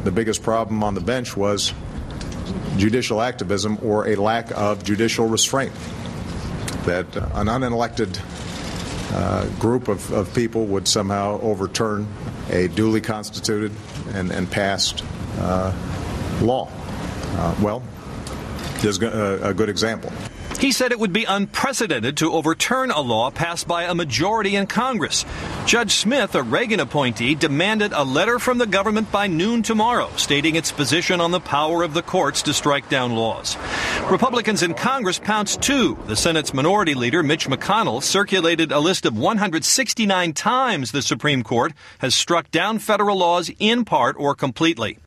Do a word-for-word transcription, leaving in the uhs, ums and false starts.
the biggest problem on the bench was judicial activism or a lack of judicial restraint, that an unelected uh, group of, of people would somehow overturn a duly constituted and, and passed uh, law. Uh, well, there's a, a good example. He said it would be unprecedented to overturn a law passed by a majority in Congress. Judge Smith, a Reagan appointee, demanded a letter from the government by noon tomorrow, stating its position on the power of the courts to strike down laws. Republicans in Congress pounced too. The Senate's minority leader, Mitch McConnell, circulated a list of one hundred sixty-nine times the Supreme Court has struck down federal laws in part or completely.